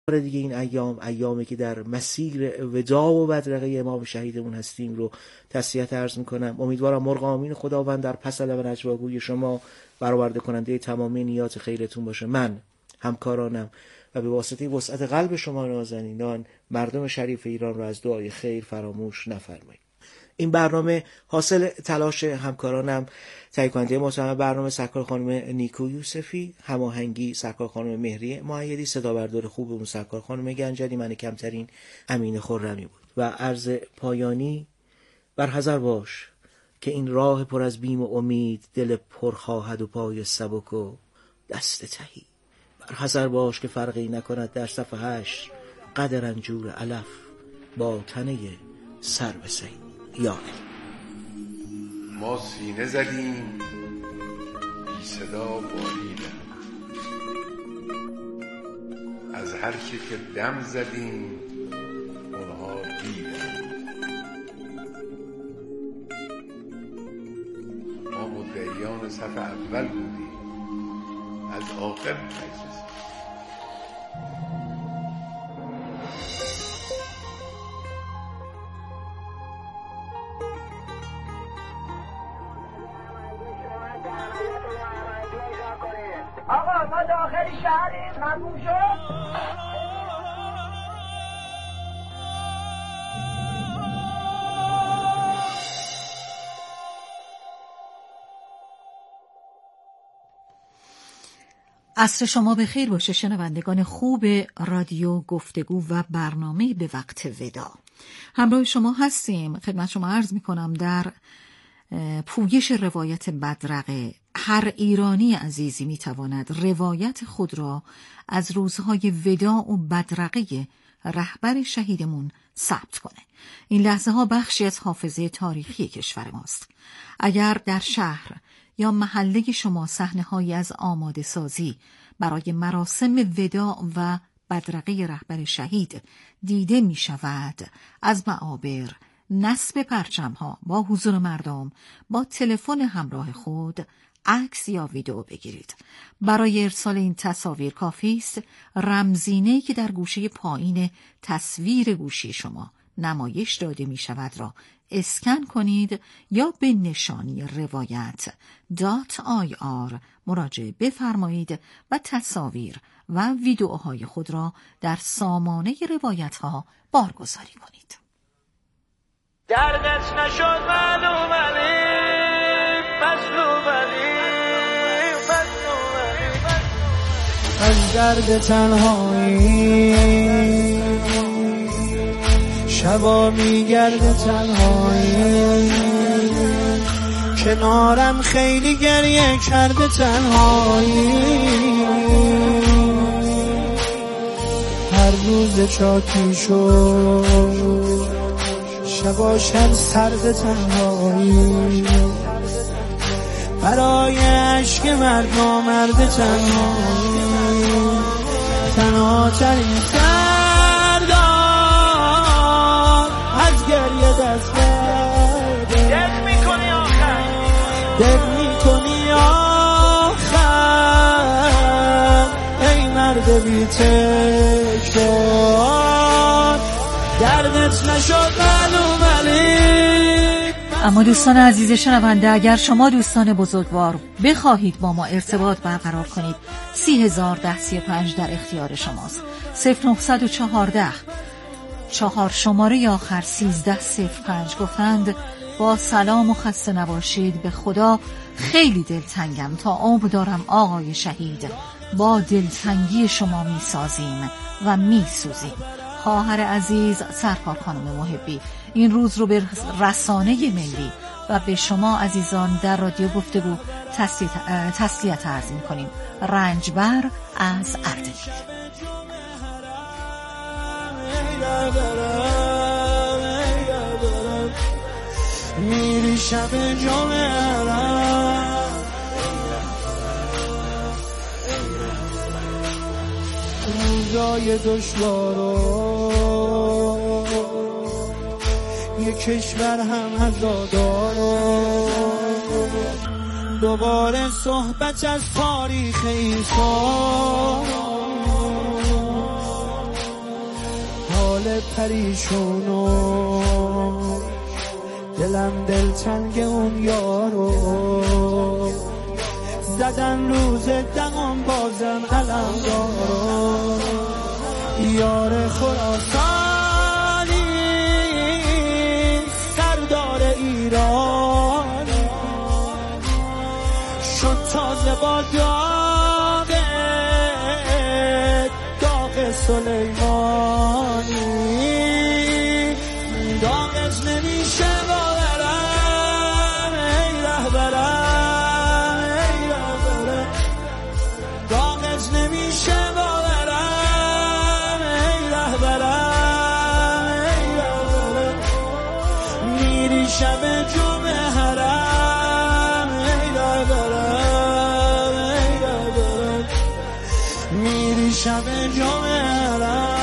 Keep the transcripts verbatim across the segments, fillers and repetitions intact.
دیگه این ایام ایامی که در مسیر وداع و بدرقه امام شهیدمون هستیم رو تسلیت عرض میکنم. امیدوارم مرغ آمین خداوند در پس لب نجواگوی شما برآورده کننده تمام نیات خیرتون باشه. من، همکارانم و به واسطه وسعت قلب شما نازنینان مردم شریف ایران رو از دعای خیر فراموش نفرمایید. این برنامه حاصل تلاش همکارانم، تهیه کننده محترم برنامه سرکار خانم نیکو یوسفی، هماهنگی سرکار خانم مهری معیدی، صدا بردار خوبمون سرکار خانم گنجدی، من کمترین امین خرمی بود. و عرض پایانی: بر حذر باش که این راه پر از بیم و امید دل پر خواهد و پای سبک و دست تهی. بر حذر باش که فرقی نکند در صف هشت قد رنجور علف با تنه سر به سهی. یا ما سینه زدیم بی صدا باریدن، از هر کی که دم زدیم اونها دیدن. ما مدعیان صف اول بودیم، از آخر نجستیم. آقا ما داخل شهریم، ممنون شد. عصر شما به خیر باشه شنوندگان خوب رادیو گفتگو و برنامه به وقت ودا. همراه شما هستیم. خدمت شما عرض می کنم در پویش روایت بدرقه هر ایرانی عزیزی می تواند روایت خود را از روزهای وداع و بدرقه رهبر شهیدمون ثبت کنه. این لحظه ها بخشی از حافظه تاریخی کشور ماست. اگر در شهر یا محله شما صحنه‌هایی از آماده سازی برای مراسم وداع و بدرقه رهبر شهید دیده می شود، از معابر، نصب پرچم‌ها با حضور مردم با تلفن همراه خود عکس یا ویدئو بگیرید. برای ارسال این تصاویر کافی است رمزینه‌ای که در گوشه پایین تصویر گوشی شما نمایش داده می شود را اسکن کنید یا به نشانی روایت دات آی آر مراجعه بفرمایید و تصاویر و ویدئوهای خود را در سامانه روایت ها بارگذاری کنید. دردت نشد معلوم علی مظلوم علی مظلوم علی از درد تنهایی شبا میگرد تنهایی کنارم خیلی گریه کرده تنهایی هر روز چاکی شد شباشم سرد تنهایی برای عشق مرد نامرد تنهایی تنها ترین سردار از گریه دست بده دق میکنی آخر دق میکنی آخر ای مرد بی تکرار دردت نشد معلوم علی. اما دوستان عزیز شنونده، اگر شما دوستان بزرگوار بخواهید با ما ارتباط برقرار کنید، سی هزار ده سی و پنج در اختیار شماست. صفر نهصد و چهارده چهار شماره آخر سیزده صفر پنج. گفتند با سلام و خسته نباشید، به خدا خیلی دلتنگم، تا عمر دارم آقای شهید، با دلتنگی شما میسازیم و میسوزیم. خواهر عزیز سرکار خانم محبی این روز رو به رسانه ملی و به شما عزیزان در رادیو گفتگو تسلیت عرض می‌کنیم. رنجبر از اردبیل. میری شب جامعه روزای دشوارو یک کشور هم عزادارو دوباره صحبت از تاریخ ایسا حال پریشونو، دلم دلتنگ اون یارو، زدن روز دقام بازم علم دارو، یار خراسانی سردار ایرانی شد تازه با داغ داغ سلیمانی، داغش نمیشه باورم ای رهبرم ای رهبرم، داغش نمیشه باورم ای رهبرم ای رهبرم، میری شب جمعه حرم ای رهبرم ای رهبرم، میری شب جمعه حرم.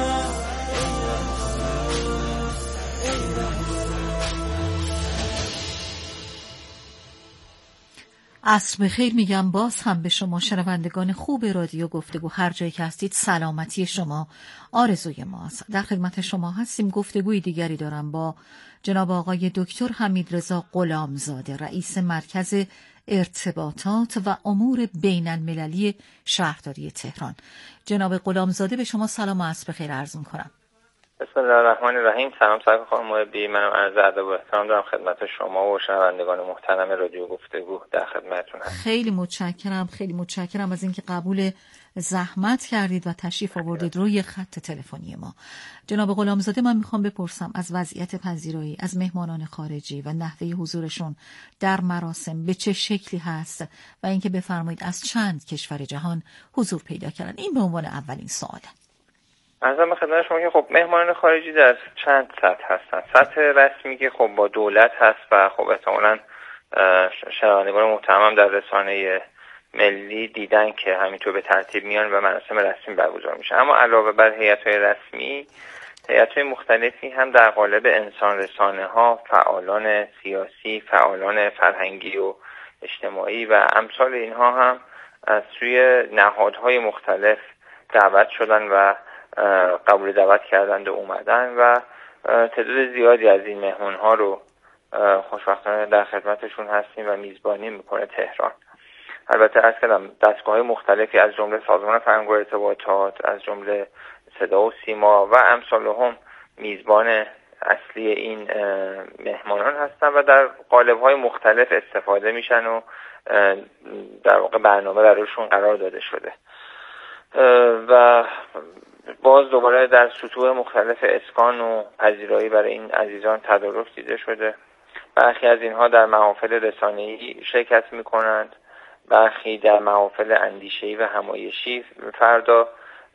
عصر بخیر میگم باز هم به شما شنوندگان خوب رادیو گفتگو، هر جایی که هستید سلامتی شما آرزوی ماست. در خدمت شما هستیم. گفتگوی دیگری دارم با جناب آقای دکتر حمیدرضا غلامزاده، رئیس مرکز ارتباطات و امور بین المللی شهرداری تهران. جناب غلامزاده به شما سلام و عصر بخیر عرض میکنم. بسم الله الرحمن الرحیم. سلام سرکار خانم محبی، منم عرض ادب و احترام دارم خدمت شما و شنوندگان محترم رادیو گفتگو، در خدمتتون هستم. خیلی متشکرم، خیلی متشکرم از اینکه قبول زحمت کردید و تشریف آوردید روی خط تلفنی ما. جناب غلامزاده، من میخوام بپرسم از وضعیت پذیرایی از مهمانان خارجی و نحوه حضورشون در مراسم به چه شکلی هست و اینکه بفرمایید از چند کشور جهان حضور پیدا کردن. این به عنوان اولین سواله. عرضم خدمت شما که خب مهمانان خارجی در چند سطح هستن. سطح رسمی که خب با دولت هست و خب احتمالاً شنوندگان محترمم در رسانه ملی دیدن که همینطور به ترتیب میان و مراسم رسمی برگزار میشه. اما علاوه بر هیئت‌های رسمی، هیئت‌های مختلفی هم در قالب انسان رسانه ها، فعالان سیاسی، فعالان فرهنگی و اجتماعی و امثال اینها هم از سوی نهادهای مختلف دعوت شدن و قبول دعوت کردند و اومدن و تعداد زیادی از این مهمون ها رو خوشبختانه در خدمتشون هستیم و میزبانی میکنه تهران. البته از کلم دستگاه مختلفی از جمله سازمان فرهنگ و ارتباطات، از جمله صدا و سیما و امثال هم میزبان اصلی این مهمانان هستن و در قالب‌های مختلف استفاده میشن و در واقع برنامه برایشون قرار داده شده و باز دوباره در سطوح مختلف اسکان و پذیرایی برای این عزیزان تدارک دیده شده. برخی از اینها در محافل رسانه‌ای شرکت می‌کنند، برخی در محافل اندیشه‌ای و همایشی. فردا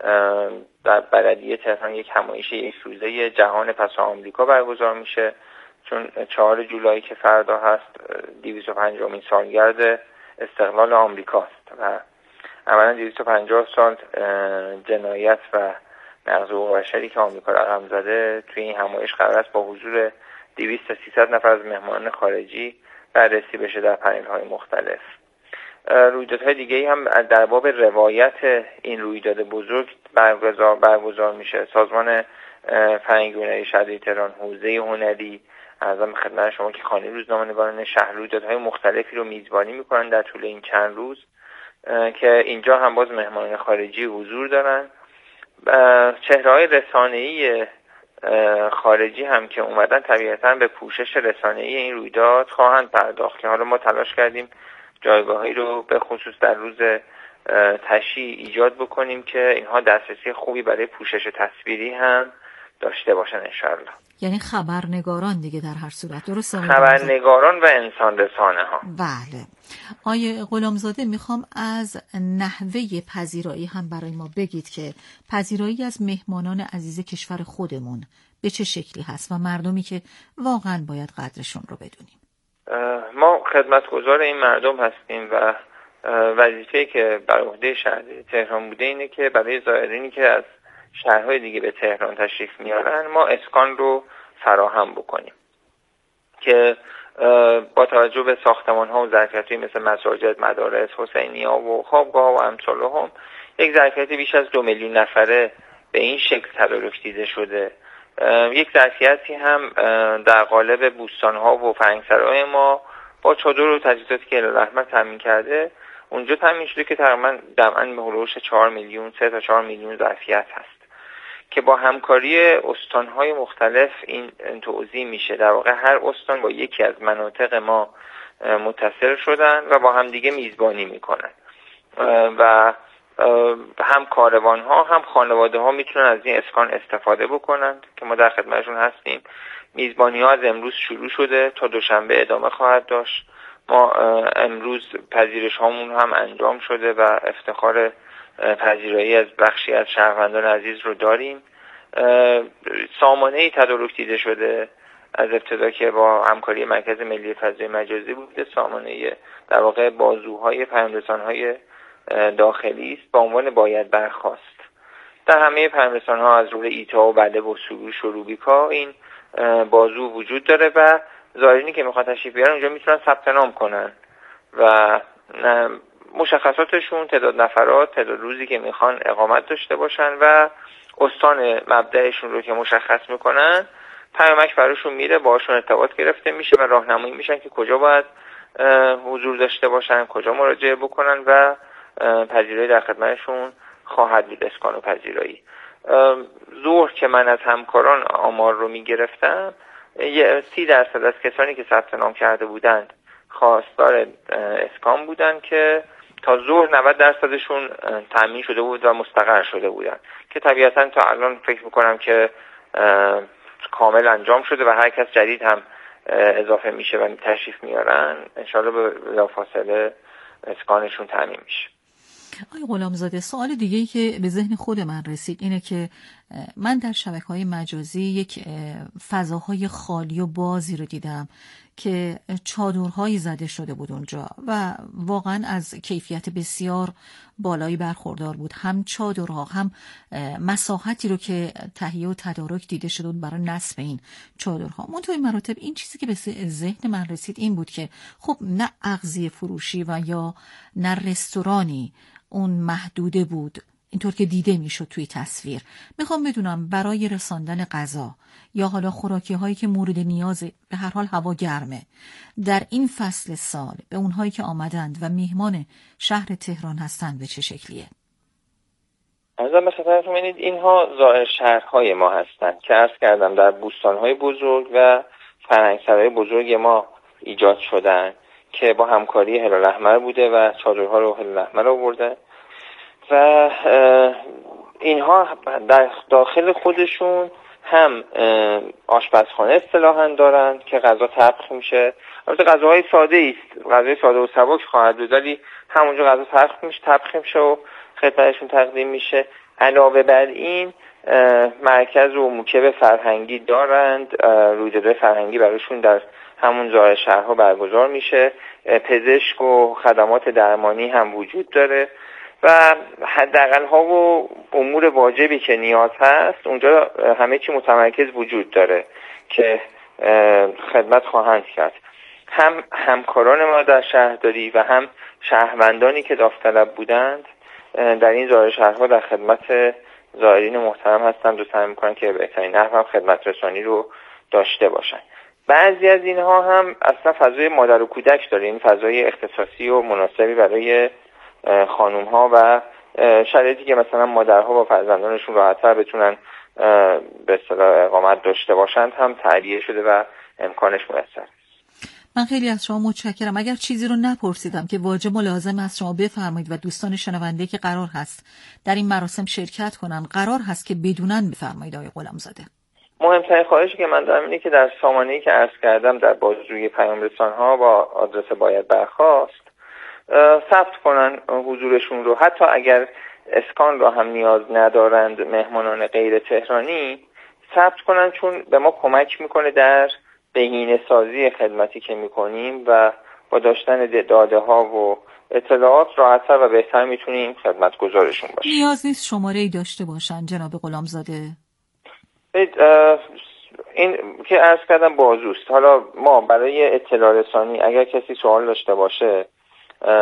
در بلدیه تهران یک همایش یک روزه جهان پس آمریکا برگزار میشه، چون چهارم جولای که فردا هست دویست و پنجاهمین سالگرد استقلال آمریکاست و اولا دویست و پنجاه سال جنایت و نقض حقوق بشری که آمریکا رقم زده. توی این همایش قرار است با حضور دویست تا سیصد نفر از مهمانان خارجی بررسی بشه در پنل‌های مختلف. رویدادهای دیگه‌ای هم در باب روایت این رویداد بزرگ برگزار برگزار میشه. سازمان فرهنگی و هنری شهرداری تهران، حوزه هنری، ارزم خدمت شما که خانه روزنامه‌نگاران شهر رویدادهای مختلفی رو میزبانی میکنن در طول این چند روز که اینجا هم باز مهمانان خارجی حضور دارن. چهره‌های رسانه‌ای خارجی هم که اومدن طبیعتاً به پوشش رسانه‌ای این رویداد خواهند پرداخت که حالا ما تلاش کردیم جایگاهی رو به خصوص در روز تشییع ایجاد بکنیم که اینها دسترسی خوبی برای پوشش تصویری هم داشته باشن انشاءالله. یعنی خبرنگاران دیگه در هر صورت، درسته؟ خبرنگاران و انسان رسانه ها. بله. آیه غلامزاده، میخوام از نحوه پذیرایی هم برای ما بگید که پذیرایی از مهمانان عزیز کشور خودمون به چه شکلی هست و مردمی که واقعا باید قدرشون رو بدونیم. ما خدمتگزار این مردم هستیم و وظیفه‌ای که بر عهده شهر تهران بوده اینه که برای زائرینی که از شهرهای دیگه به تهران تشریف میارن ما اسکان رو فراهم بکنیم که با توجه به ساختمان‌ها و ظرفیت‌های مثل مساجد، مدارس، حسینی‌ها و خوابگاه و امثال هم یک ظرفیت بیش از دو میلیون نفره به این شکل تدارک دیده شده. یک ظرفیتی هم در قالب بوستان‌ها و فرهنگسرای ما با چادر و تجهیزاتی که هلال احمر تامین کرده اونجا تامین شده که تقریبا جمعاً به هلوش چهار میلیون سه تا چهار میلیون ظرفیت هست که با همکاری استان‌های مختلف این توزیع میشه. در واقع هر استان با یکی از مناطق ما متصل شدن و با هم دیگه میزبانی میکنن و هم کاروان ها هم خانواده ها میتونن از این اسکان استفاده بکنن که ما در خدمتشون هستیم. میزبانی ها از امروز شروع شده تا دوشنبه ادامه خواهد داشت. ما امروز پذیرش هامون هم انجام شده و افتخار پذیرایی از بخشی از شهروندان عزیز رو داریم. سامانه‌ای تدارک دیده شده از ابتدا که با همکاری مرکز ملی فضای مجازی بوده. سامانه در واقع بازوهای پیام‌رسان‌های داخلی است با عنوان باید برخاست. در همه پیام‌رسان‌ها از رول ایتا و بله و سروش و روبیکا این بازو وجود داره و زائرینی که میخوان تشریف بیارن اونجا میتونن ثبت نام کنن و مشخصاتشون، تعداد نفرات، تعداد روزی که میخوان اقامت داشته باشن و استان مبدأشون رو که مشخص میکنن پیامک براشون میره، باهاشون ارتباط گرفته میشه و راهنمایی میشن که کجا باید حضور داشته باشن، کجا مراجعه بکنن و پذیرایی در خدمتشون خواهد بود. اسکان و پذیرایی ظهر که من از همکاران آمار رو میگرفتم سی درصد از کسانی که ثبت نام کرده بودند خواستار اسکان بودند که تا ظهر نود درصدشون تامین شده بود و مستقر شده بودند که طبیعتا تا الان فکر میکنم که کامل انجام شده و هر کس جدید هم اضافه میشه و تشریف میارن انشالله به بلافاصله اسکانشون تامین میشه. آقای غلامزاده، سوال دیگه‌ای که به ذهن خود من رسید اینه که من در شبکه‌های مجازی یک فضاهای خالی و بازی رو دیدم که چادرهایی زده شده بود اونجا و واقعا از کیفیت بسیار بالایی برخوردار بود. هم چادرها هم مساحتی رو که تهیه و تدارک دیده شده بود برای نصب این چادرها. منتهای مراتب این چیزی که به ذهن من رسید این بود که خب نه اغذیه فروشی و یا نه رستورانی اون محدوده بود اینطور که دیده میشد توی تصویر. میخوام بدونم برای رساندن غذا یا حالا خوراکی هایی که مورد نیازه، به هر حال هوا گرمه، در این فصل سال به اونهایی که آمدند و میهمان شهر تهران هستند به چه شکلیه؟ عرضم به خدمتتون ببینید اینها زائر شهرهای ما هستند که عرض کردم در بوستانهای بزرگ و فرهنگسرای بزرگ ما ایجاد شدن که با همکاری هلال احمر بوده و چادرها رو هلال احمر آورده و اینها در داخل خودشون هم آشپزخانه اصطلاحاً دارن که غذا طبخ میشه. البته غذاهای ساده است، غذای ساده و سبک خواهد بود ولی همونجا غذا طبخ میشه، طبخ میشه و خدمتشون تقدیم میشه. علاوه بر این مرکز و موکب فرهنگی دارند، رویدادهای فرهنگی براشون در همون زائر شهرها برگزار میشه. پزشک و خدمات درمانی هم وجود داره و حداقل ها و امور واجبی که نیاز هست اونجا همه چی متمرکز وجود داره که خدمت خواهند کرد. هم همکاران ما در شهرداری و هم شهروندانی که داوطلب بودند در این زائر شهرها در خدمت زائرین محترم هستند و سعی میکنن که بهترین نحو هم خدمت رسانی رو داشته باشن. بعضی از اینها هم اصلا فضای مادر و کودک داره، این فضای اختصاصی و مناسبی برای خانوم ها و شرایطی که مثلا مادرها با فرزندانشون راحت‌تر بتونن به اصطلاح اقامت داشته باشند هم تعریه شده و امکانش میسر. من خیلی از شما متشکرم. اگر چیزی رو نپرسیدم که واجب و لازم است شما بفرمایید و دوستان شنونده که قرار هست در این مراسم شرکت کنن قرار هست که بدونن بفرمایید آقای غلامزاده. مهمترین خواهشی که من دارم اینه که در سامانه‌ای که عرض کردم در بازجویی پیام رسان‌ها با آدرس باید برخاست ثبت کنن حضورشون رو. حتی اگر اسکان را هم نیاز ندارند مهمانان غیر تهرانی ثبت کنن، چون به ما کمک میکنه در بهینه سازی خدمتی که میکنیم و با داشتن داده ها و اطلاعات راحت‌تر و بهتر میتونیم خدمت گزارشون باشیم. نیاز نیست شماره ای داشته باشن جناب غلامزاده. این که عرض کردم بازوست. حالا ما برای اطلاع رسانی اگر کسی سوال داشته باشه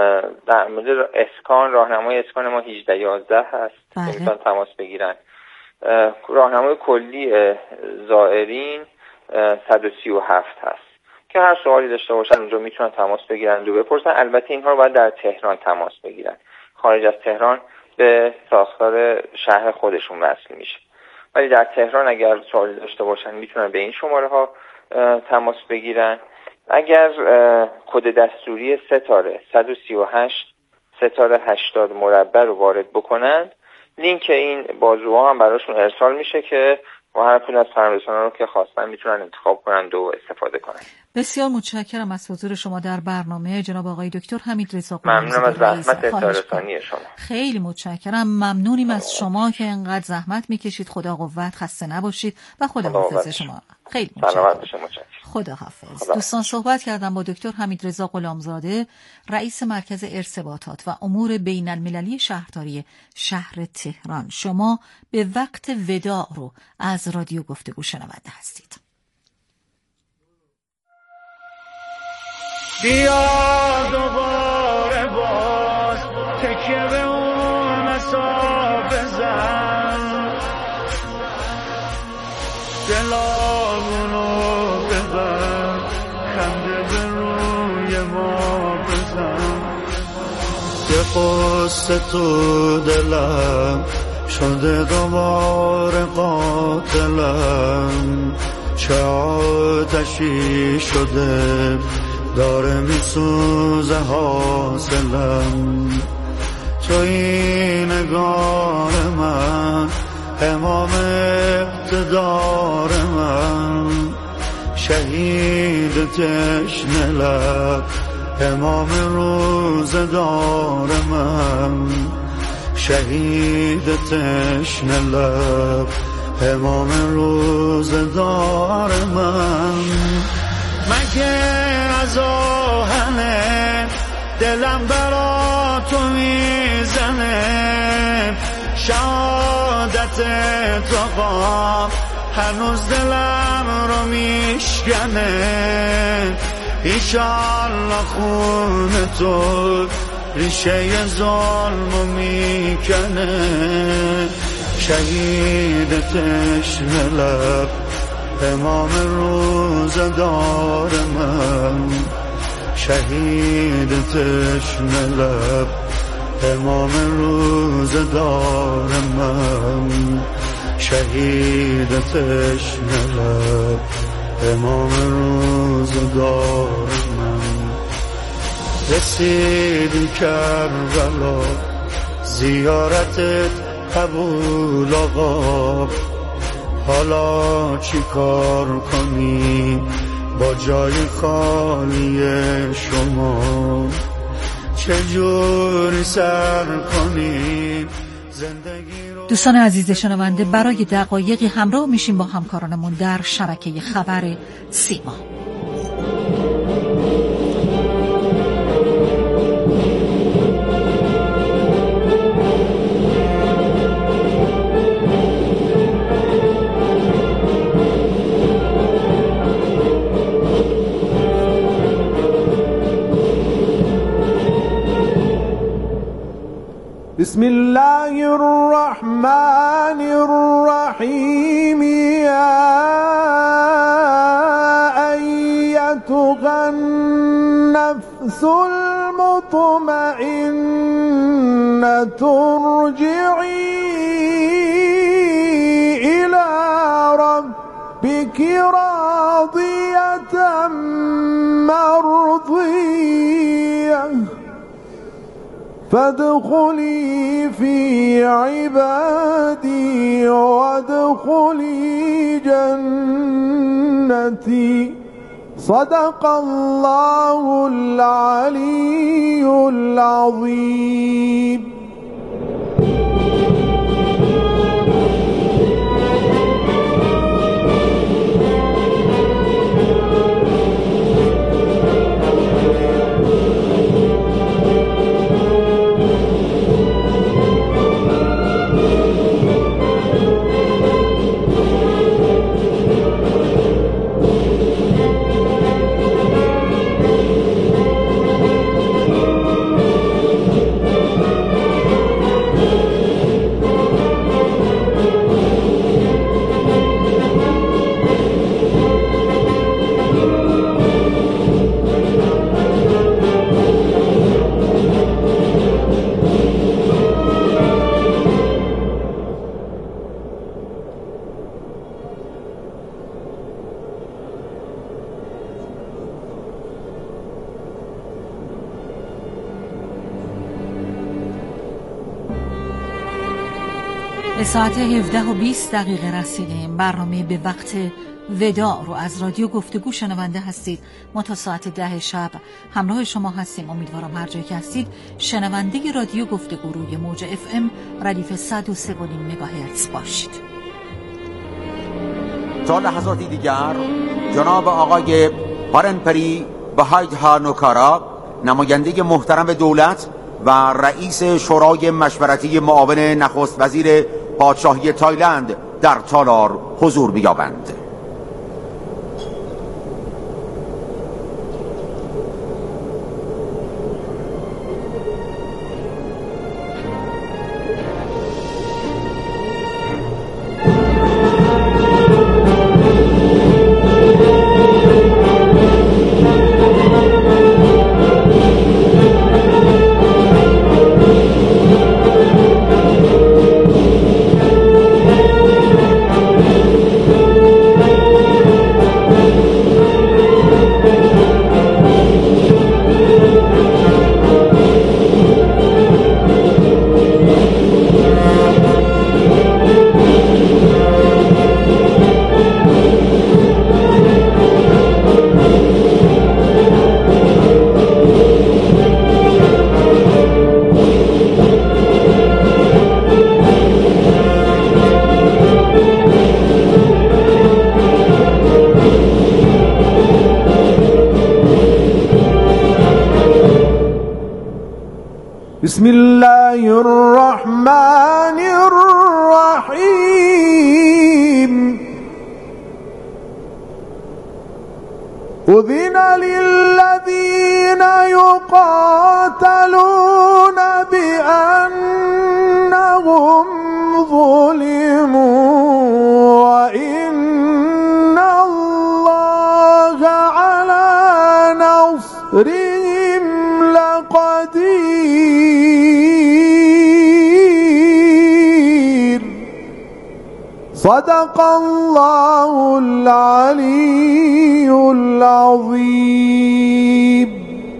در مورد اسکان، راهنمای اسکان ما هجده یازده هست که میتونن تماس بگیرن راهنمای کلی زائرین صد و سی و هفت هست که هر سوالی داشته باشن اونجا میتونن تماس بگیرن و بپرسن. البته اینها رو باید در تهران تماس بگیرن، خارج از تهران به ساختار شهر خودشون وصل میشه. ولی در تهران اگر سوالی داشته باشن میتونن به این شماره ها تماس بگیرن. اگر کد دستوری ستاره صد و سی و هشت ستاره هشتاد مربع رو وارد بکنن، لینک این بازوها هم براشون ارسال میشه که و هر کدوم از فرمانرسانان رو که خواستن میتونن انتخاب کنند و استفاده کنن. بسیار متشکرم از حضور شما در برنامه جناب آقای دکتر حمیدرضا. ممنونم از زحمت اطلاع‌رسانی شما. خیلی متشکرم. ممنونیم از شما که اینقدر زحمت میکشید. خدا قوت، خسته نباشید و خدا حافظ شما. خیلی متشکرم. خدا حافظ. دوستان صحبت کردم با دکتر حمیدرضا غلامزاده، رئیس مرکز ارتباطات و امور بین المللی شهرداری شهر تهران. شما به وقت وداع رو از رادیو گفتگو شنونده هستید. بیا دوباره باز تکیه به اون مساف بزن، دلامونو ببر، خنده به روی ما بزن، یه قصه تو دلم شده دوباره قاتلم، چه آتشی شده داره میسوزه حاصلم، توی نگار من امام اقتدار من، شهید تشنه لب امام روزدار من، شهید تشنه لب امام روزدار من. مگه از آهنه دلم برا تو میزنه، شهادت تو قام هنوز دلم رو میشکنه، ایشالله خون تو ریشه ظلمو میکنه، شهید تشنه لب امام روزدار من، شهید تشنه لب امام روزدار من، شهید تشنه لب امام روزدار من. رسیدی کربلا زیارتت قبول آقا، حالا چی کار کنی با جای خالی شما، چجوری سر کنی زندگی رو. دوستان عزیز شنونده، برای دقایقی همراه میشیم با همکارانمون در شبکه خبر سیما. بسم الله الرحمن الرحيم يا أيتها النفس المطمئنة ارجعي إلى ربك راضية مرضية فادخلي في عبادي وادخلي جنتي صدق الله العلي العظيم. ساعت هفده و بیست دقیقه رسیدیم. برنامه به وقت وداع رو از رادیو گفتگو شنونده هستید. ما تا ساعت ده شب همراه شما هستیم. امیدوارم هر جایی که هستید شنونده رادیو گفتگو روی موج اف ام ردیف صد و سه و نیم مگاهرتز باشید. تا لحظاتی دیگر جناب آقای پارنپری بهایدها نوکارا، نماینده محترم دولت و رئیس شورای مشورتی معاون نخست وزیر پادشاهی تایلند در تالار حضور بیابند. بسم الله الرحمن الرحيم. أذن للذين يقاتلون بأنهم ظلموا وإن الله على نصرهم لقدير. صدق الله العلي العظيم.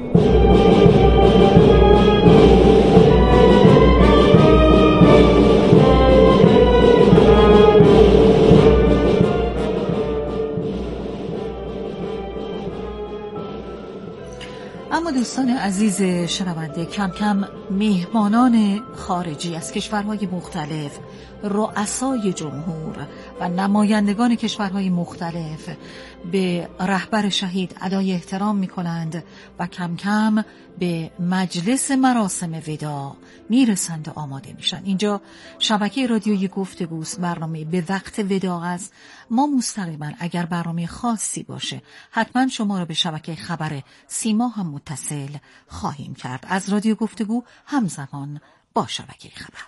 اما دوستان عزیز شنونده، کم کم مهمانان خارجی از کشورهای مختلف، رؤسای جمهور و نمایندگان کشورهای مختلف به رهبر شهید ادای احترام می کنند و کم کم به مجلس مراسم وداع میرسند و آماده میشن. اینجا شبکه رادیویی گفتگوست، برنامه به وقت وداع است. ما مستقیما اگر برنامه خاصی باشه حتما شما را به شبکه خبر سیما هم متصل خواهیم کرد. از رادیو گفتگو همزمان با شبکه خبر.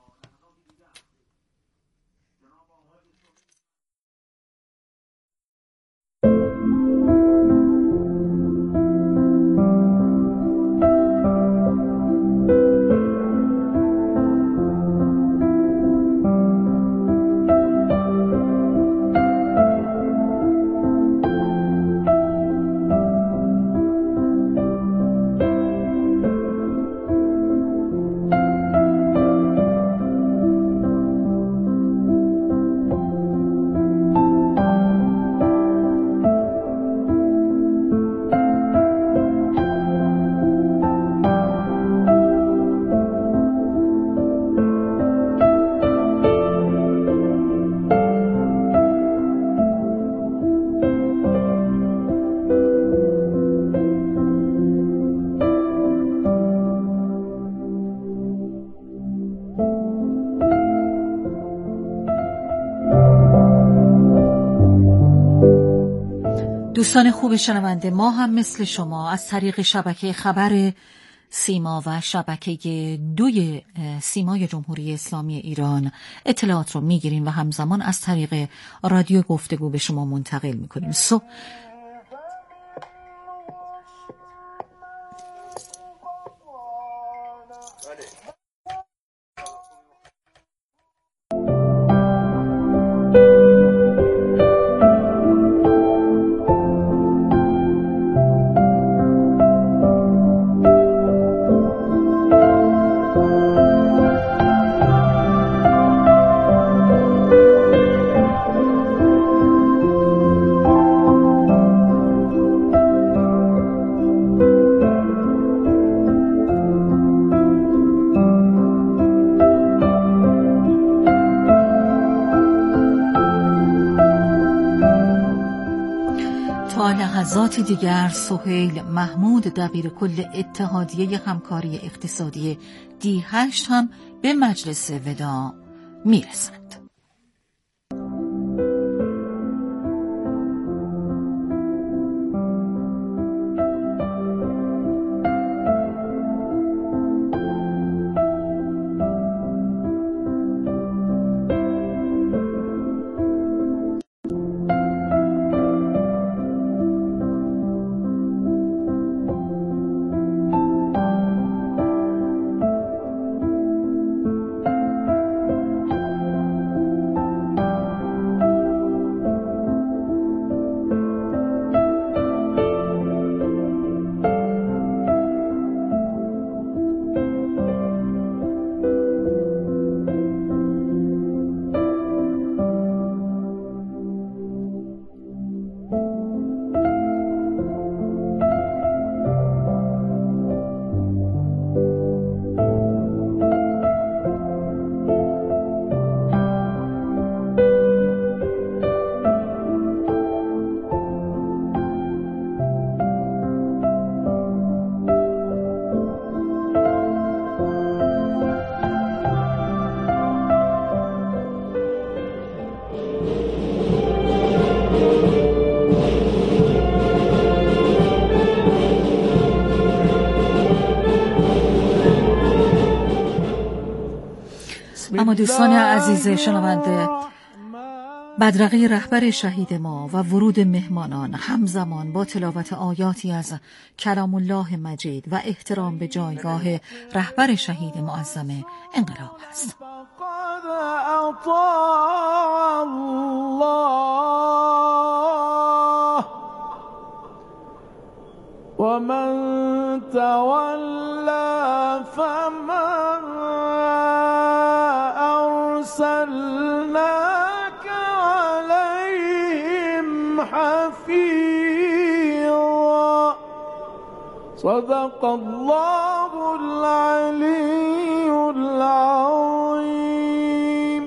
دوستان خوب شنونده، ما هم مثل شما از طریق شبکه خبر سیما و شبکه دوی سیمای جمهوری اسلامی ایران اطلاعات رو میگیریم و همزمان از طریق رادیو گفتگو به شما منتقل میکنیم. سو لحظاتی دیگر سهیل محمود دبیر کل اتحادیه همکاری اقتصادی دی هشت هم به مجلس وداع میرسند. اما دوستان عزیز شنونده، بدرقه رهبر شهید ما و ورود مهمانان همزمان با تلاوت آیاتی از کلام الله مجید و احترام به جایگاه رهبر شهید معظم انقلاب است. و من تولا فما أرسلناك عليهم حفيظا صدق الله العلي العظيم.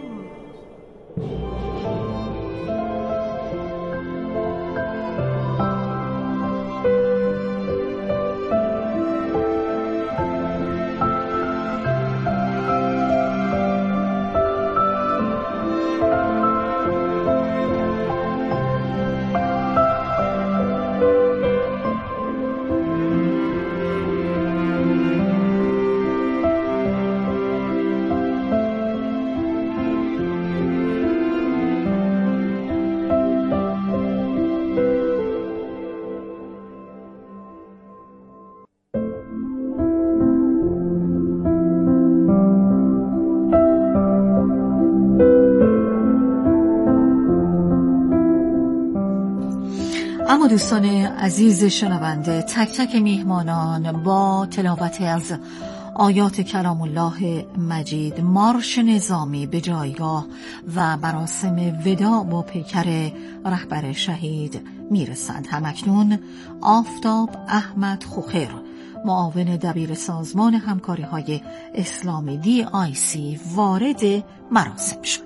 اما دوستان عزیز شنونده، تک تک میهمانان با تلاوت از آیات کلام الله مجید مارش نظامی به جایگاه و مراسم وداع با پیکر رهبر شهید میرسند. همکنون آفتاب احمد خوخر، معاون دبیر سازمان همکاری های اسلامی دی آی سی، وارد مراسم شد.